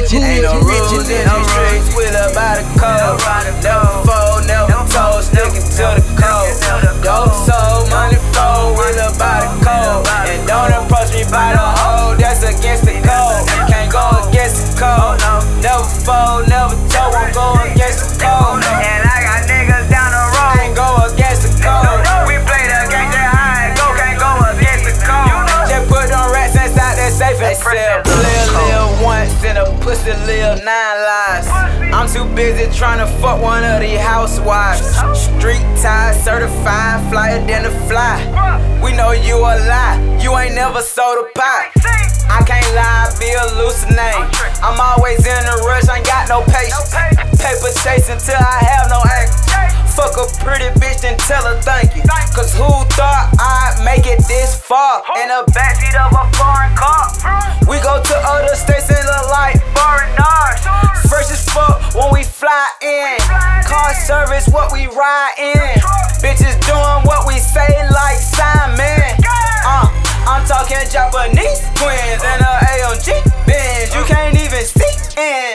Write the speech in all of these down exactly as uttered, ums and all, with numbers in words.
bitches. Ain't no rules in the streets, we live by the code. Never fold, never told, sticking to the code. Dope soul, money flow, we live by the code. And don't approach me by the hoe, that's against the code. Can't go against the code. Never fold, never told, won't go against the code. And I got niggas down the road. Can't go against the code. We play the game that high and go, can't go against the code. Just put them rats inside that safe and sell. Live, live once and a pussy live nine lives. I'm too busy trying to fuck one of these housewives. Street tie certified, flyer than a fly. We know you a lie, you ain't never sold a pie. I can't lie, be hallucinate. I'm always in a rush, ain't got no patience. Paper chasing till I have no action. Fuck a pretty bitch and tell her thank you. Cause who thought I'd make it this far? In the Backseat of a foreign car. we go to other states and look like Foreigners. fresh as fuck when we fly in. Car service, what we ride in. Bitches doing what we say like Simon. Uh, I'm talking Japanese twins and a A M G Benz. You can't even see in.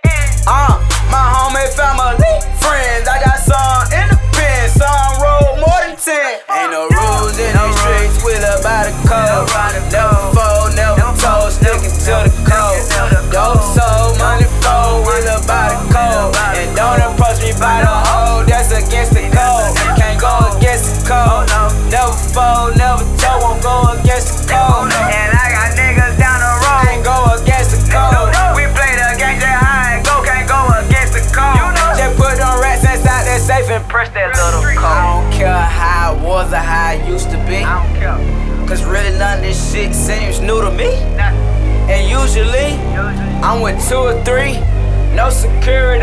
Uh, my homie family, friends. I got some in the pen, some roll more than ten. Ain't no rules in the streets, we live by the code. Never fold, never told, sticking to the code. Dope soul, money flow, we live by the code. And don't approach me by the hoe, that's against the code. Can't go against the code. Never fold, never told, won't go against the code. And I got niggas down the road. Can't go against the code. We play the game that high and go, can't go against the code. Just put them rats inside that safe and Press that little I code. don't care how it was or how it used to be. I don't care. Cause really none of this shit seems new to me. And usually, I'm with two or three. No security,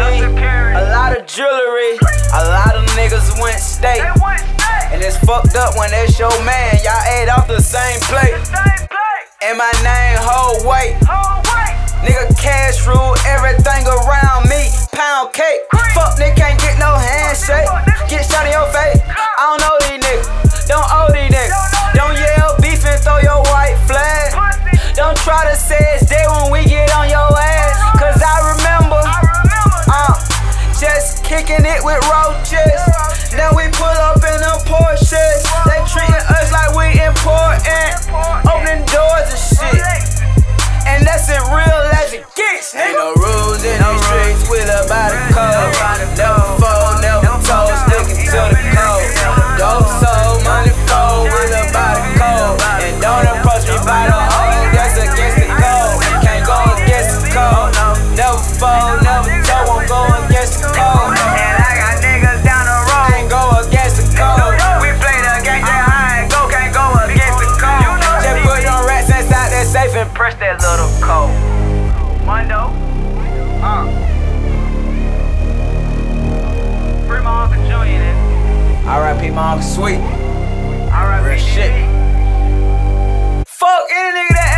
a lot of jewelry. A lot of niggas went state. And it's fucked up when that's your man. Y'all ate off the same plate. And my name hold weight. Nigga cash rule everything around me. Pound cake. Fuck nigga can't get no handshake. Get shot in your face. I don't know these niggas. Don't owe these niggas. Don't yell beef and throw your white flag. Don't try to say it's dead when we get on your ass. Cause I remember, uh, just kicking it with roaches. Then we pull up in them Porsches. They treating us like we important. Opening doors and shit. And that's as real as it gets. Ain't no rules in the streets, we live by the code. Never fold, never told, sticking to the code. Dope soul, money flow, we live by the code. And don't approach me by the hoe, that's against the code. Can't go against the code. Never fold, never told, won't go against the code. And I got niggas down the road. Can't go against the code. We play the game that high and go, can't go against the code. Just put them rats inside that safe and Press that little code. Mundo. Uh. Free my Uncle Junior then. R I P my Uncle Sweet. All right, Real shit. Fuck any nigga that